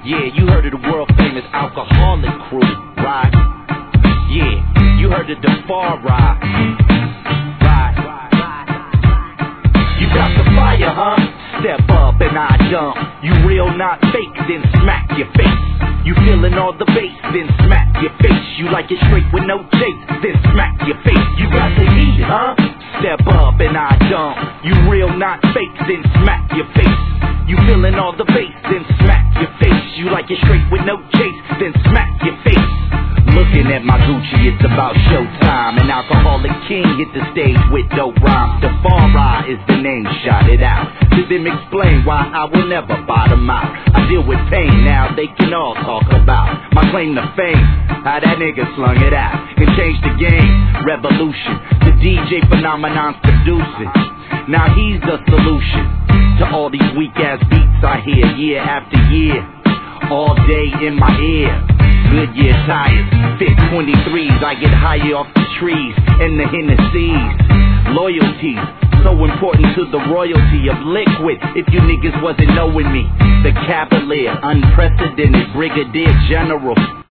Yeah, you heard of the world famous Alcoholic Crew, right? Yeah, you heard of the Far Ride, right? You got the fire, huh? Step up and I jump. You real, not fake, then smack your face. You feeling all the bass, then smack your face. You like it straight with no chase, then smack your face. You got the heat, huh? Step up and I jump. You real, not fake, then smack your face. You feeling all the bass, then smack your face. You like it straight with no chase, then smack your face. Looking at my Gucci, it's about showtime. An alcoholic king hit the stage with dope rhymes. The Far Ride is the name, shout it out. To them explain why I will never bottom out. I deal with pain, now they can all talk about my claim to fame, how that nigga slung it out and changed the game. Revolution, the DJ phenomenon's producing. Now he's the solution to all these weak ass beats I hear year after year, all day in my ear. Goodyear tires, fit 23s, I get higher off the trees and the Hennessy's. Loyalty, so important to the royalty of liquid. If you niggas wasn't knowing me, the Cavalier, unprecedented brigadier general.